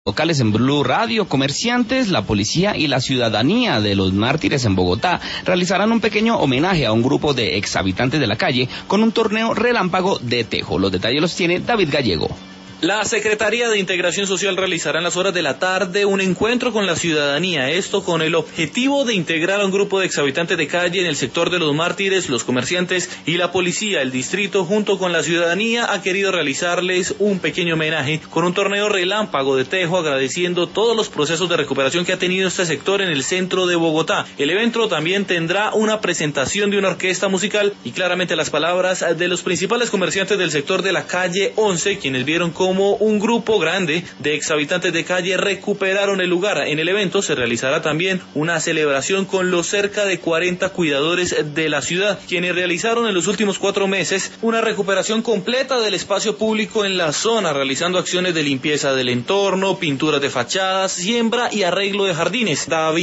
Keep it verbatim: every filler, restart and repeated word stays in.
Locales en Blue Radio, comerciantes, la policía y la ciudadanía de los mártires en Bogotá realizarán un pequeño homenaje a un grupo de exhabitantes de la calle con un torneo relámpago de tejo. Los detalles los tiene David Gallego. La Secretaría de Integración Social realizará en las horas de la tarde un encuentro con la ciudadanía, esto con el objetivo de integrar a un grupo de exhabitantes de calle en el sector de los mártires, los comerciantes y la policía. El distrito, junto con la ciudadanía, ha querido realizarles un pequeño homenaje con un torneo relámpago de tejo, agradeciendo todos los procesos de recuperación que ha tenido este sector en el centro de Bogotá. El evento también tendrá una presentación de una orquesta musical y claramente las palabras de los principales comerciantes del sector de la calle once, quienes vieron cómo como un grupo grande de exhabitantes de calle recuperaron el lugar. En el evento se realizará también una celebración con los cerca de cuarenta cuidadores de la ciudad, quienes realizaron en los últimos cuatro meses una recuperación completa del espacio público en la zona, realizando acciones de limpieza del entorno, pinturas de fachadas, siembra y arreglo de jardines. David